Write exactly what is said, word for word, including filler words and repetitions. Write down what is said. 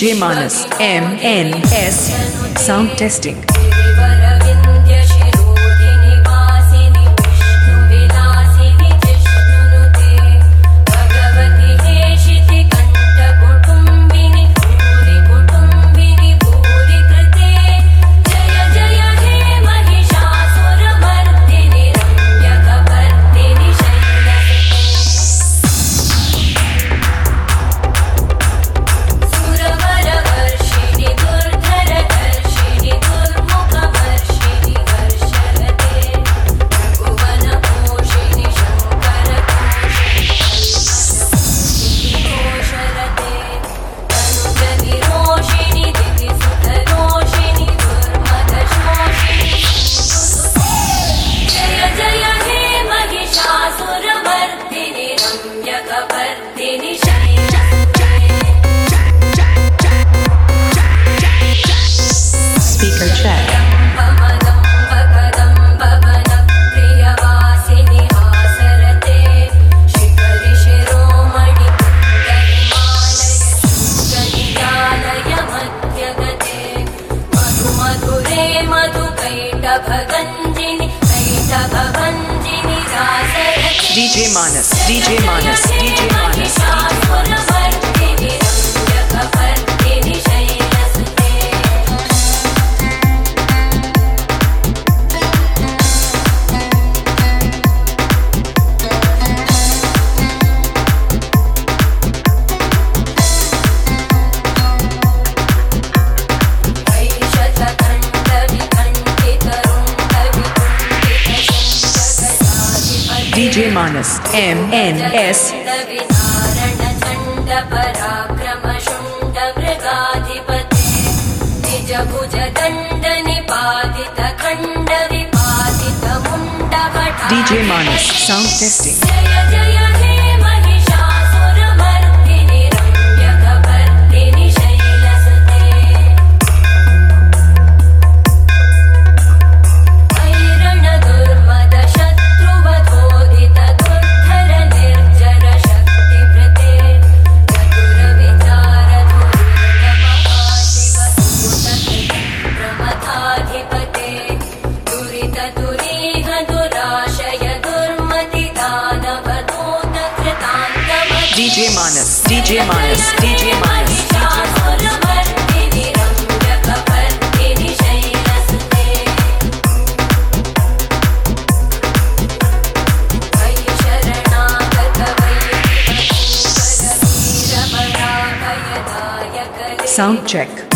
J Manas M N S Sound Testing. Speaker check. D J Manas, D J Manas, D J Manas, D J Manas. D J Manas M N S D J Manas Sound Testing. D J Manas, D J Manas, D J Manas, D J Manas. Sound check.